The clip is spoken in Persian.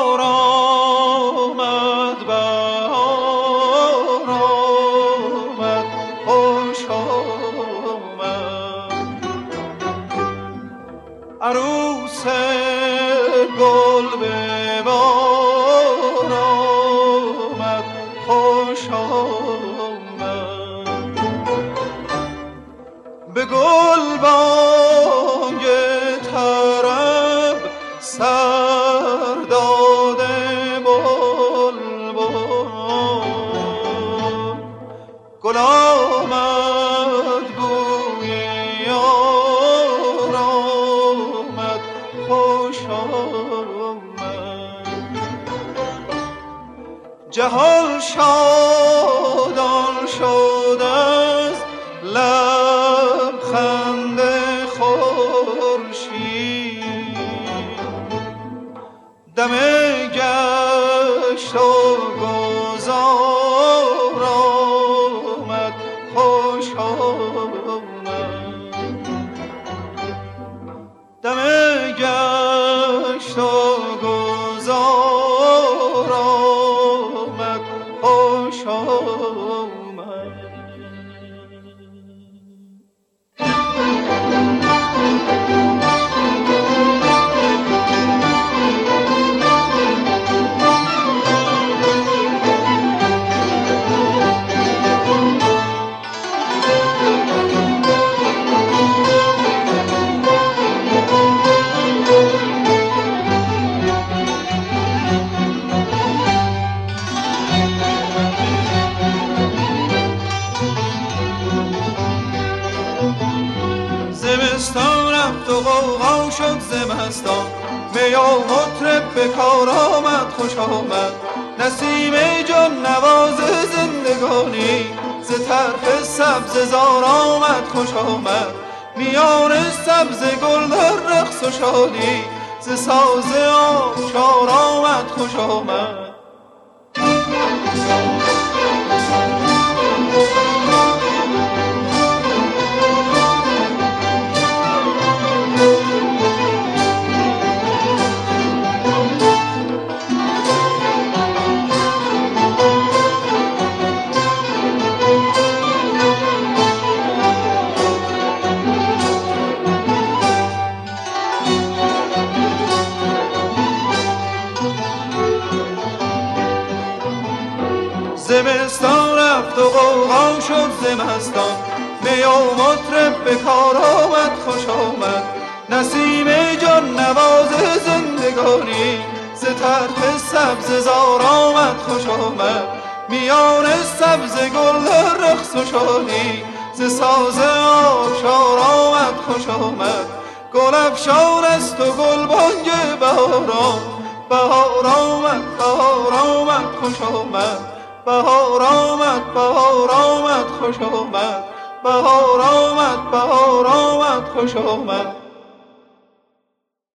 بهار آمد، بهار آمد، خوش آمد. عروس گل به بار آمد، خوش آمد. به گلبانگ طرب سر داده بلبل، گل آمد، بوی یار آمد، خوش آمد. جهان شادان شد از لبخند خورشید، دم گشت و گذار آمد، خوش آمد. دم گشت و گذار آمد، خوش آمد. زمستان رفت و غوغا شد زمستان، می و مطرب به کار آمد، خوش آمد. نسیم جان نواز زندگانی ز طرف سبز زار آمد، خوش آمد. میان سبز گل در رقص و شادی ز ساز آبشار آمد، خوش آمد. زمستان رفت و غوغا شد زمستان، می و مطرب به کار آمد، خوش آمد. نسیم جان نواز زندگانی ز طرف سبز زار آمد، خوش آمد. میان سبز گل در رقص و شادی ز ساز آبشار آمد، خوش آمد. گل افشان است و گلبانگ بهاران، بهار آمد، بهار آمد، خوش آمد. بهار آمد، بهار آمد، خوش آمد. بهار آمد، بهار آمد، خوش آمد.